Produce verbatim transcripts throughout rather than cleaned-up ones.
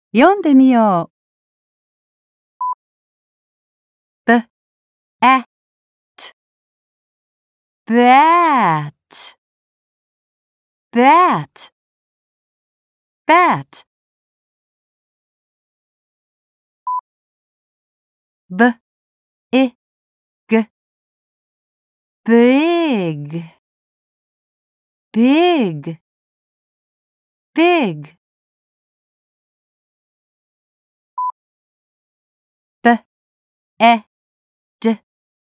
読んでみよう。b, at, bat, bat, bat. b, I, g, big, big, big. b, e, d,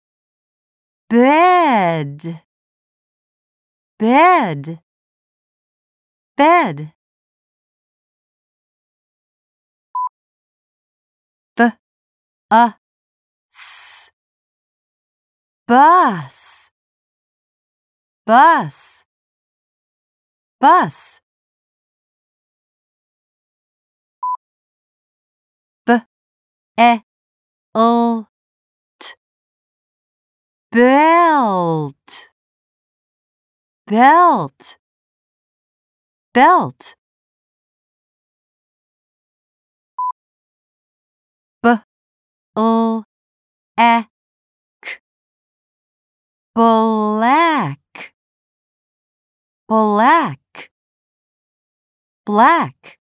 bed, bed, bed. b, a, s, bus, bus, bus. b, e, l, t, belt, belt, belt. b, l, a, k, black, black, black.